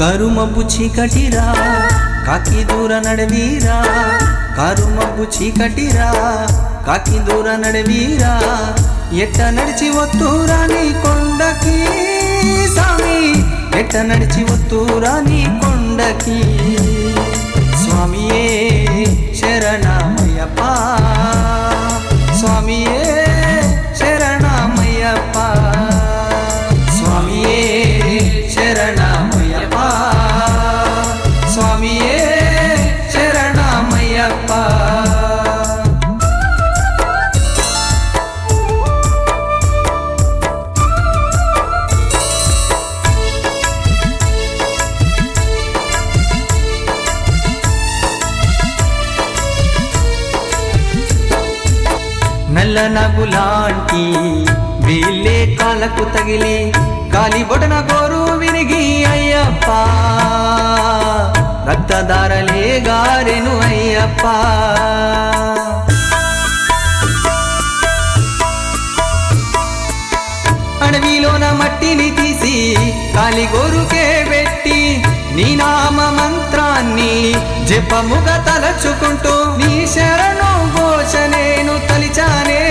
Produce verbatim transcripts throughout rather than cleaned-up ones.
కరుమబ్బు చీకటిరా కాకి దూర నడవీరా, కరుమబ్బు చీకటిరా కాకి దూర నడవీరా, ఎట్ట నడిచి వత్తురా నీ కొండకి స్వామి, ఎట్ట నడిచి వత్తురా నీ కొండకి స్వామియే శరణమయ్యప్ప, స్వామియే శరణమయ్యప్ప, స్వామియే శరణమయ్యప్ప, స్వామియే శరణమయ్యప్ప. నల్ల నగులాంటి వీళ్ళే కాళ్ళకు తగిలి కాలిబొటన గోరు విరిగి అయ్యప్ప, రక్తధారలే గారెను అయ్యప్ప. అడవిలోన మట్టిని తీసి కాలిగోరుకే పెట్టి నీ నామ మంత్రాన్ని జపముగ తలచుకుంటూ నీ శరణు ఘోష నేను తలిచానే,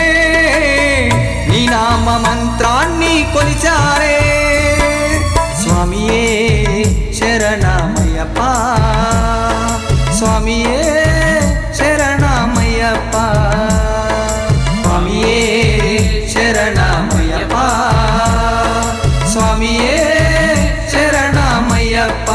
నీ నామ మంత్రాన్ని కొలిచారే స్వామియే శరణమయ్యప్ప, స్వామియే శరణమయ్యప్ప, స్వామియే శరణమయ్యప్ప, స్వామియే శరణమయ్యప్ప.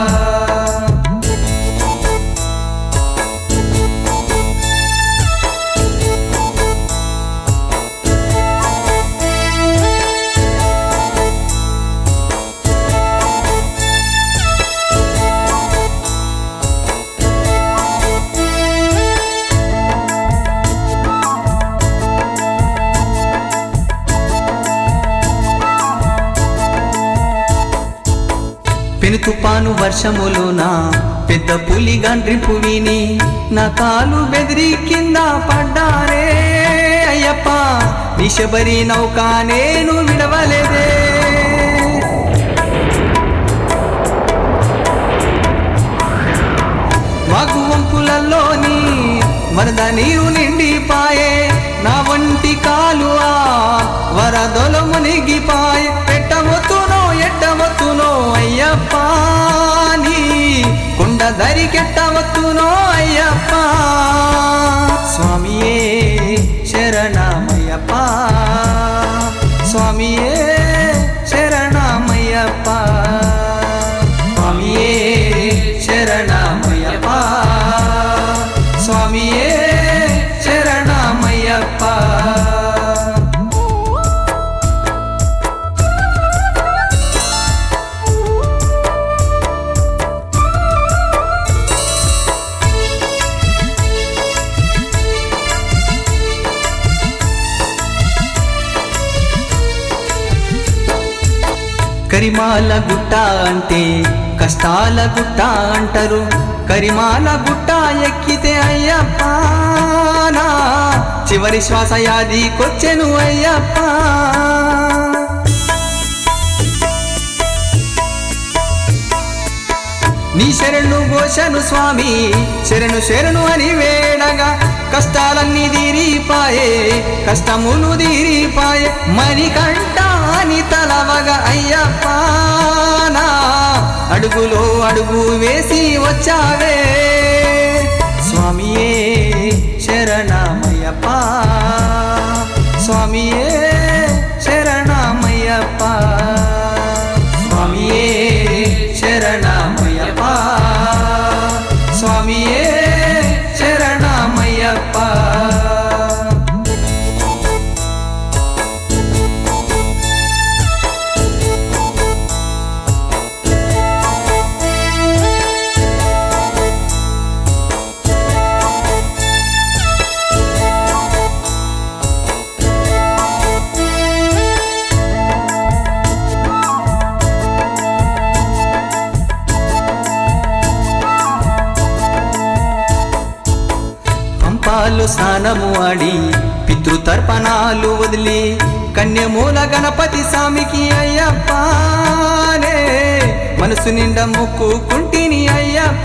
పెను తుపాను వర్షములోన పెద్ద పులి గండ్రింపు విని నా కాలు బెదిరి కింద పడ్డారే అయ్యప్ప, నీ శబరి నౌక నేను విడవలేదే. వాగు వంపులలోని వరద నీరు నిండిపాయే, నా వంటి కాలు ఆ వరదలో మునిగిపాయే. పెట్టవచ్చునో ఎట్టవచ్చునో అయ్యప్ప, నీ కొండ దరికెట్టవచ్చునో అయ్యప్ప, స్వామియే శరణమయ్యప్ప, స్వామియే శరణమయ్యప్ప, స్వామియే శరణమయ్యప్ప, స్వామియే శరణమయ్యప్ప. కరిమాల గుట్ట అంటే కష్టాల గుట్ట అంటారు, కరిమాల గుట్ట ఎక్కితే అయ్యప్ప నా చివరి శ్వాస యాదికొచ్చెను అయ్యప్ప. నీ శరణు ఘోషను స్వామి శరణు శరణు అని వేడగా కష్టాలన్నీ తీరిపాయే, కష్టములు తీరిపాయే. మణికంఠ అని తలవగా అయ్యప్ప నా అడుగులో అడుగు వేసి వచ్చావే స్వామియే శరణమయ్యప్ప, స్వామియే శరణమయ్యప్ప, స్వామియే శరణమయ్యప్ప, స్వామియే శరణమయ్యప్ప. పాలు స్నానము ఆడి పితృతర్పణాలు వదిలి కన్యమూల గణపతి స్వామికి అయ్యప్పనే మనసు నిండా మొక్కుకుంటిని అయ్యప్ప.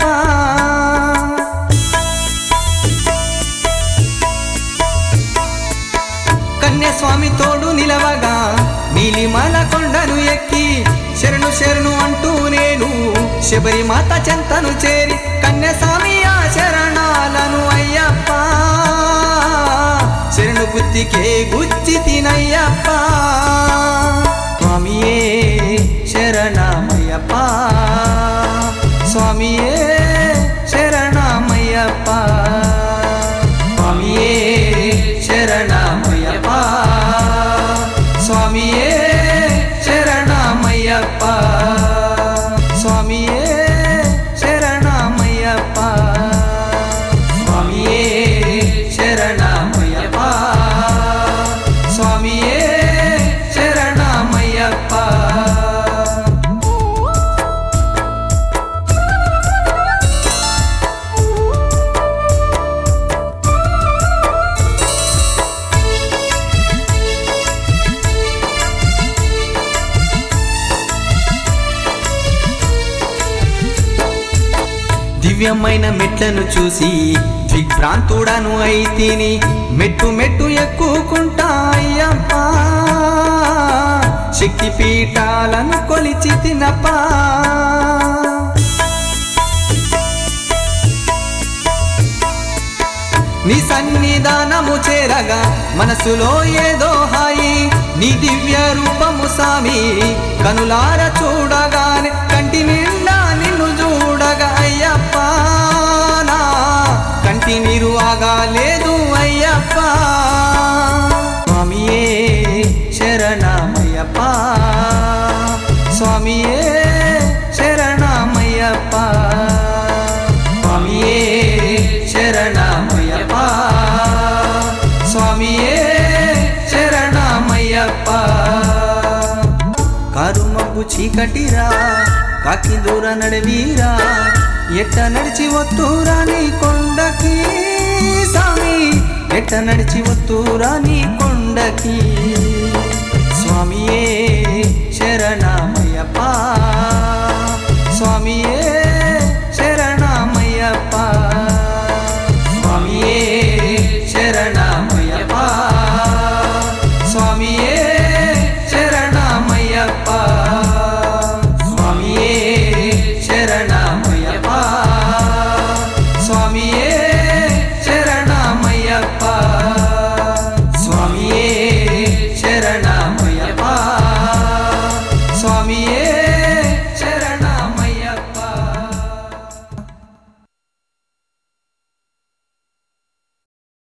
కన్యస్వామి తోడు నిలవగా నీలిమల కొండను ఎక్కి శరణు శరణు అంటూ నేను శబరిమాత చెంతను చేరి కన్యస్వామి ఆ శరణాలను అయ్యప్ప శరణు గుత్తికే గుచ్చి తినయ్యప్ప. స్వామియే శరణమయ్యప్ప స్వామియే శరణమయ్యప్ప స్వామియే శరణమయ్యప్ప స్వామియే శరణమయ్యప్ప స్వామియే శరణమయ్యప్ప స్వామియే శరణమయ్యప్ప స్వామియే శరణమయ్యప్ప. దివ్యమైన మెట్లను చూసి దిగ్భ్రాంతుడను అయితిని మెట్టు మెట్టు ఎక్కుకుంటా అయ్యప్ప శక్తి పీఠాలను కొలిచి తినప్ప. నీ సన్నిధానము చేరగా మనసులో ఏదో హాయి నీ దివ్య రూపము సామి కనులార చూడగానే కంటి నిండా నిన్ను చూడగా అయ్యప్ప నా కంటి నీరు ఆగాలేదు అయ్యప్ప. స్వామియే శరణమయ్యప్ప స్వామియే శరణమయ్యప్ప స్వామియే శరణమయ్యప్ప స్వామియే శరణమయ్యప్ప. కారుమబ్బు చీకటిరా కాకి దూర నడవీరా ఎట్ట నడిచి వత్తురా నీ కొండకి స్వామి ఎట్ట నడిచి వత్తురా నీ కొండకి. స్వామియే శరణమయ్యప్ప స్వామియే